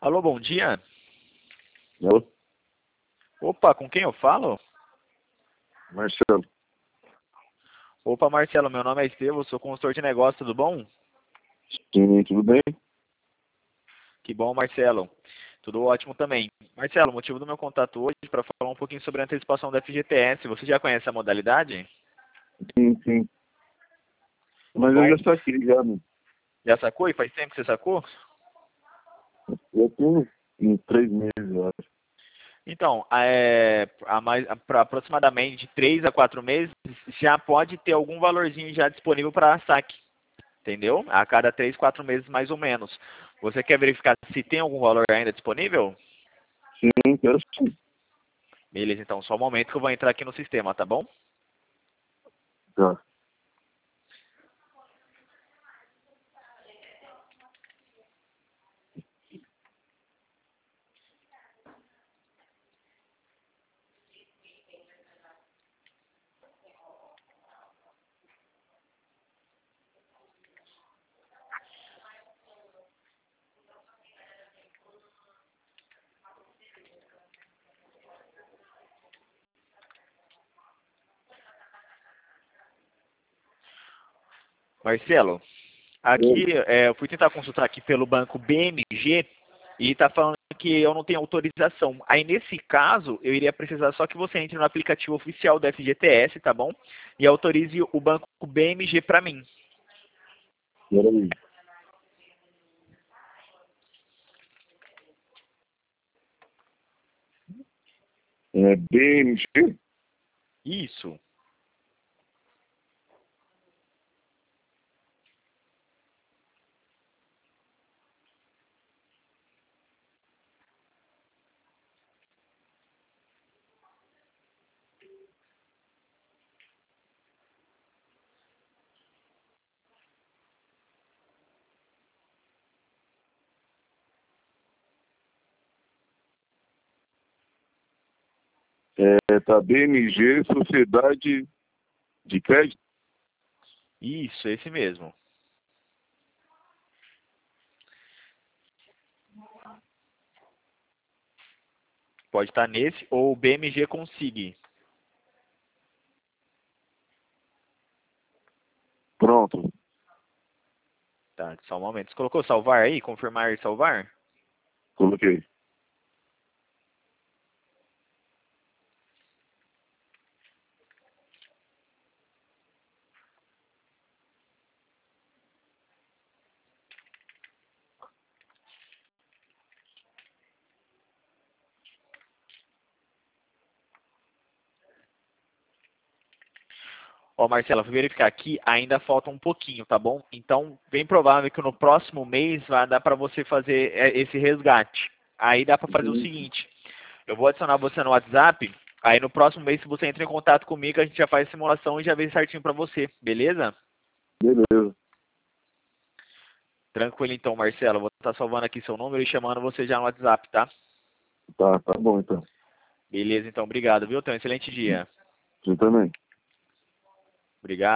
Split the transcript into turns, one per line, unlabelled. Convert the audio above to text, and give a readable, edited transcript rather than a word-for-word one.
Alô, bom dia.
Alô?
Opa, com quem eu falo?
Marcelo.
Opa, Marcelo, meu nome é Estevam, sou consultor de negócio, tudo bom?
Sim, tudo bem?
Que bom, Marcelo. Tudo ótimo também. Marcelo, o motivo do meu contato hoje é para falar um pouquinho sobre a antecipação da FGTS. Você já conhece a modalidade?
Sim, sim.
Que
Mas eu
bom.
já saquei já, né?
Já sacou? E faz tempo que você sacou?
Eu tenho em 3 meses, eu acho.
Então, para aproximadamente de 3 a 4 meses, já pode ter algum valorzinho já disponível para saque. Entendeu? A cada 3, 4 meses mais ou menos. Você quer verificar se tem algum valor ainda disponível?
Sim, quero sim.
Beleza, então só um momento que eu vou entrar aqui no sistema, tá bom?
Tá.
Marcelo, aqui
Oi.
eu fui tentar consultar aqui pelo banco BMG e está falando que eu não tenho autorização. Aí nesse caso, eu iria precisar só que você entre no aplicativo oficial do FGTS, tá bom? E autorize o banco BMG para mim.
Peraí. É BMG?
Isso.
Tá BMG, Sociedade de Crédito?
Isso, esse mesmo. Pode estar nesse ou o BMG Consigne.
Pronto.
Tá, só um momento. Você colocou salvar aí? Confirmar e salvar?
Coloquei.
Ó, Marcela, vou verificar aqui, ainda falta um pouquinho, tá bom? Então, bem provável que no próximo mês vai dar para você fazer esse resgate. Aí dá para fazer o
Uhum.
seguinte, eu vou adicionar você no WhatsApp, aí no próximo mês, se você entra em contato comigo, a gente já faz a simulação e já vê certinho para você, beleza?
Beleza.
Tranquilo então, Marcela, vou estar salvando aqui seu número e chamando você já no WhatsApp, tá?
Tá bom então.
Beleza, então, obrigado, viu? Tenha um excelente dia.
Você também.
Obrigado.